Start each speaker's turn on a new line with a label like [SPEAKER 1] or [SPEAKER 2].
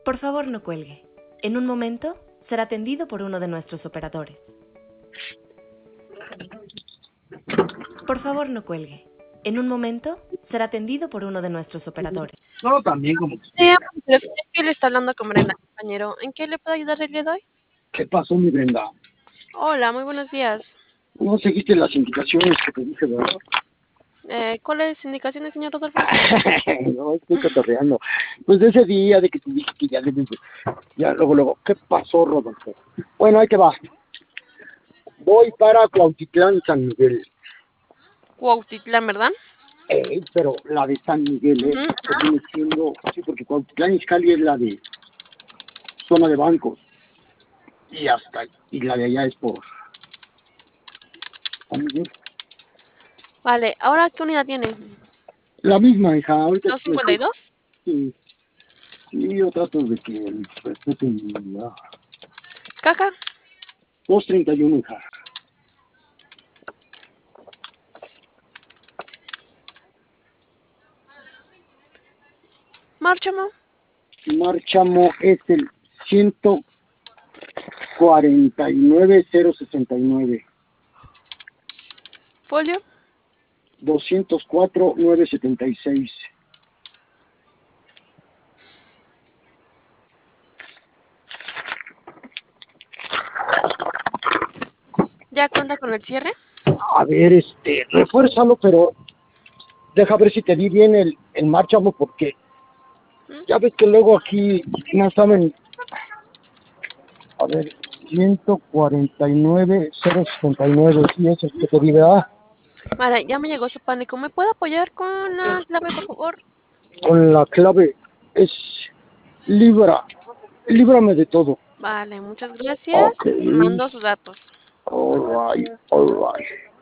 [SPEAKER 1] Por favor, no cuelgue. En un momento será atendido por uno de nuestros operadores. Por favor, no cuelgue. En un momento será atendido por uno de nuestros operadores.
[SPEAKER 2] No, también como,
[SPEAKER 3] Sí, pero es que le está hablando con Brenda, compañero. ¿En qué le puedo ayudar el día de hoy?
[SPEAKER 2] ¿qué pasó, mi Brenda?
[SPEAKER 3] Hola, muy buenos días.
[SPEAKER 2] No seguiste las indicaciones que te dije, ¿verdad?
[SPEAKER 3] ¿Cuáles indicaciones, señor Rodolfo?
[SPEAKER 2] No, estoy cotorreando. Pues de ese día de que te dije que ya debes de... Ya, luego, ¿qué pasó, Rodolfo? Bueno, ahí te va. Voy para Cuautitlán, San Miguel.
[SPEAKER 3] Cuautitlán, ¿verdad?
[SPEAKER 2] Pero la de San Miguel,
[SPEAKER 3] Ujú.
[SPEAKER 2] que viene siendo... Sí, porque Cuautitlán Izcalli es la de zona de bancos. Y la de allá es por San Miguel.
[SPEAKER 3] Vale, ¿ahora qué unidad tiene?
[SPEAKER 2] La misma, hija. Ahorita
[SPEAKER 3] ¿252?
[SPEAKER 2] sí, sí, yo trato de que respeten mi unidad.
[SPEAKER 3] ¿Caja?
[SPEAKER 2] 231, hija.
[SPEAKER 3] ¿Márchamo?
[SPEAKER 2] Márchamo es el 149,069.
[SPEAKER 3] ¿Folio?
[SPEAKER 2] 204,976.
[SPEAKER 3] ¿Ya cuenta con el cierre?
[SPEAKER 2] A ver, refuérzalo, pero deja ver si te di bien el márchamo, porque ya ves que luego aquí no saben. A ver, 149,069, sí, ese es que te di, ¿verdad?
[SPEAKER 3] Vale, ya me llegó su pánico. ¿Me puede apoyar con la clave, por favor?
[SPEAKER 2] Con la clave es líbrame de todo.
[SPEAKER 3] Vale, muchas gracias.
[SPEAKER 2] Ok.
[SPEAKER 3] Mando sus datos.
[SPEAKER 2] All right, all right.